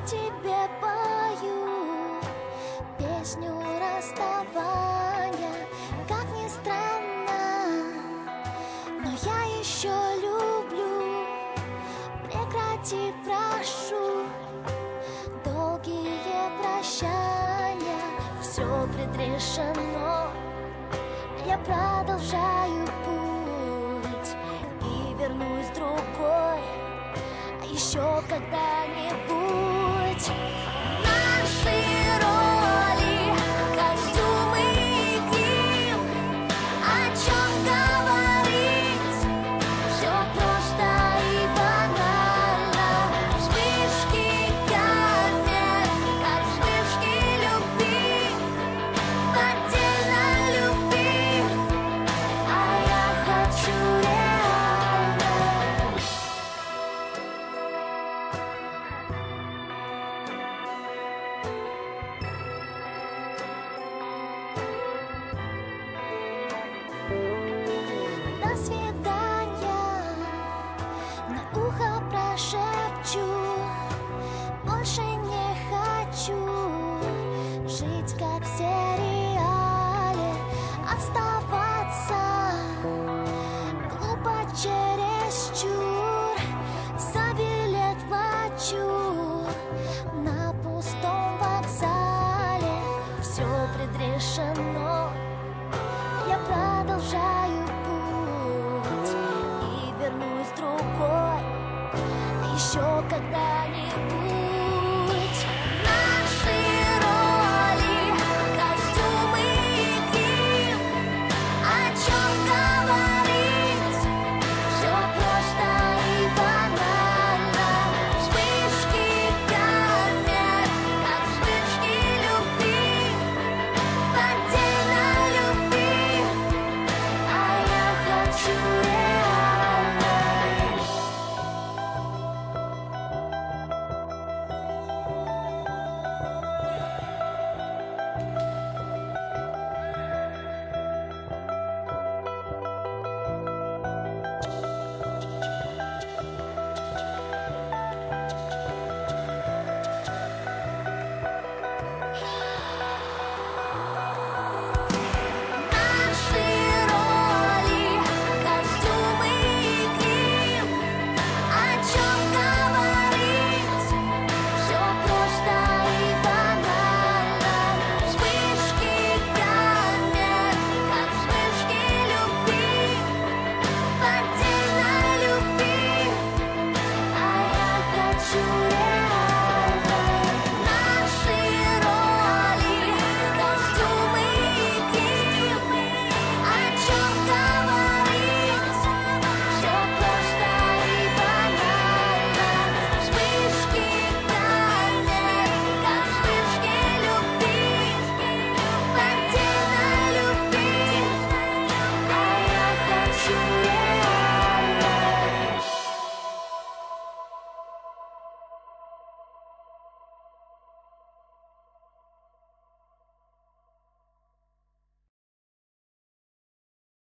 тебе пою песню расставания. Как ни странно, но я еще люблю. Прекрати, прошу, долгие прощания. Все предрешено, я продолжаю путь и вернусь другой еще когда-нибудь. Наши роли, костюмы и грим, о чем говорить, все просто и банально. Вспышки камер, как вспышки любви, поддельной любви, а я хочу реально. До свидания, на ухо прошепчу. Больше не хочу жить как в сериале. Оставаться глупо чересчур. За билет плачу на пустом вокзале. Все предрешено, я продолжаю путь и вернусь другой еще когда-нибудь.